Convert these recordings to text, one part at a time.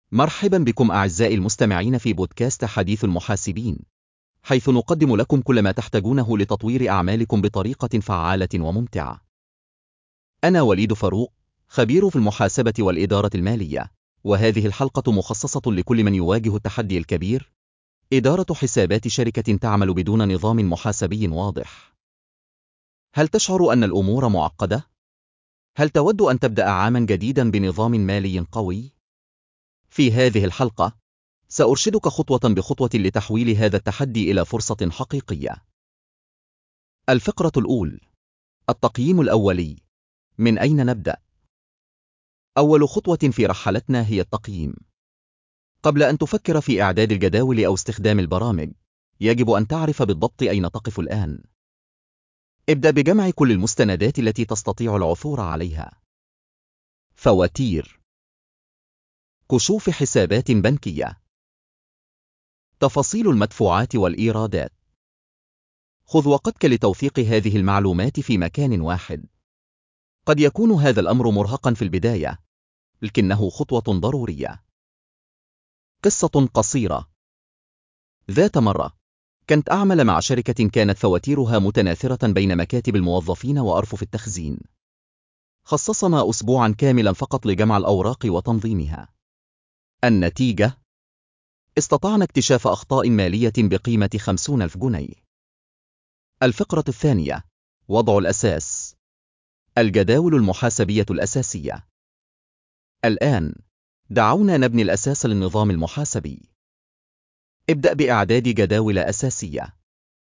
مرحبا بكم أعزائي المستمعين في بودكاست حديث المحاسبين، حيث نقدم لكم كل ما تحتاجونه لتطوير أعمالكم بطريقة فعالة وممتعة. أنا وليد فاروق، خبير في المحاسبة والإدارة المالية، وهذه الحلقة مخصصة لكل من يواجه التحدي الكبير: إدارة حسابات شركة تعمل بدون نظام محاسبي واضح. هل تشعر أن الأمور معقدة؟ هل تود أن تبدأ عاما جديدا بنظام مالي قوي؟ في هذه الحلقة سأرشدك خطوة بخطوة لتحويل هذا التحدي إلى فرصة حقيقية. الفقرة الأولى: التقييم الأولي. من أين نبدأ؟ أول خطوة في رحلتنا هي التقييم. قبل أن تفكر في إعداد الجداول أو استخدام البرامج، يجب أن تعرف بالضبط أين تقف الآن. ابدأ بجمع كل المستندات التي تستطيع العثور عليها: فواتير، كشوف حسابات بنكية، تفاصيل المدفوعات والإيرادات. خذ وقتك لتوثيق هذه المعلومات في مكان واحد. قد يكون هذا الأمر مرهقا في البداية، لكنه خطوة ضرورية. قصة قصيرة. ذات مرة كنت أعمل مع شركة كانت فواتيرها متناثرة بين مكاتب الموظفين وأرفف التخزين. خصصنا أسبوعا كاملا فقط لجمع الأوراق وتنظيمها. النتيجة: استطعنا اكتشاف أخطاء مالية بقيمة 50,000 جنيه. الفقرة الثانية: وضع الأساس. الجداول المحاسبية الأساسية. الآن دعونا نبني الأساس للنظام المحاسبي. ابدأ بإعداد جداول أساسية.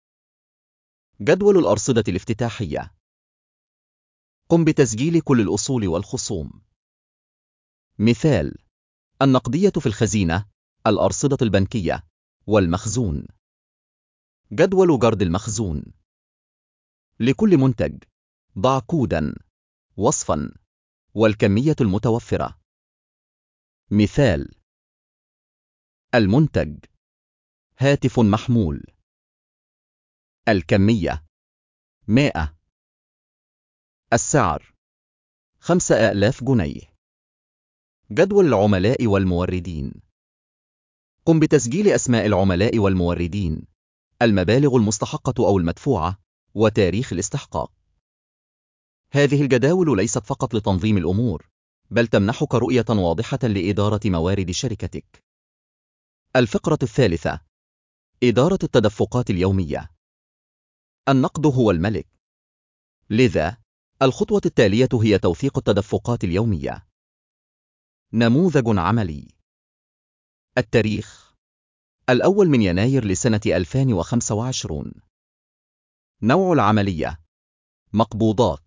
جدول الأرصدة الافتتاحية. قم بتسجيل كل الأصول والخصوم. مثال: النقدية في الخزينة، الأرصدة البنكية، والمخزون. جدول جرد المخزون. لكل منتج ضع كودا، وصفا، والكمية المتوفرة. مثال: المنتج هاتف محمول. الكمية 100. السعر 5,000 جنيه. جدول العملاء والموردين. قم بتسجيل أسماء العملاء والموردين، المبالغ المستحقة أو المدفوعة، وتاريخ الاستحقاق. هذه الجداول ليست فقط لتنظيم الأمور، بل تمنحك رؤية واضحة لإدارة موارد شركتك. الفقرة الثالثة: إدارة التدفقات اليومية. النقد هو الملك، لذا الخطوة التالية هي توثيق التدفقات اليومية. نموذج عملي. التاريخ: 1 يناير لسنة 2025. نوع العملية: مقبوضات.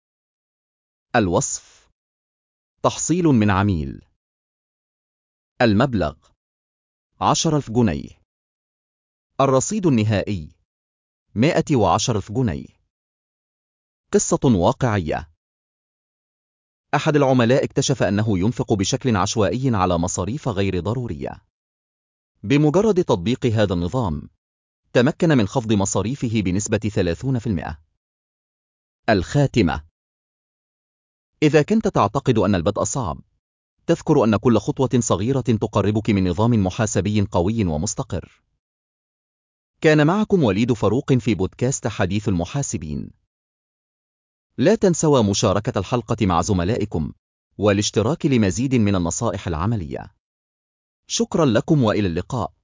الوصف: تحصيل من عميل. المبلغ: 10,000 جنيه. الرصيد النهائي: 110,000 جنيه. قصة واقعية. أحد العملاء اكتشف أنه ينفق بشكل عشوائي على مصاريف غير ضرورية. بمجرد تطبيق هذا النظام، تمكن من خفض مصاريفه بنسبة 30%. الخاتمة: إذا كنت تعتقد أن البدء صعب، تذكر أن كل خطوة صغيرة تقربك من نظام محاسبي قوي ومستقر. كان معكم وليد فاروق في بودكاست حديث المحاسبين. لا تنسوا مشاركة الحلقة مع زملائكم، والاشتراك لمزيد من النصائح العملية. شكرا لكم وإلى اللقاء.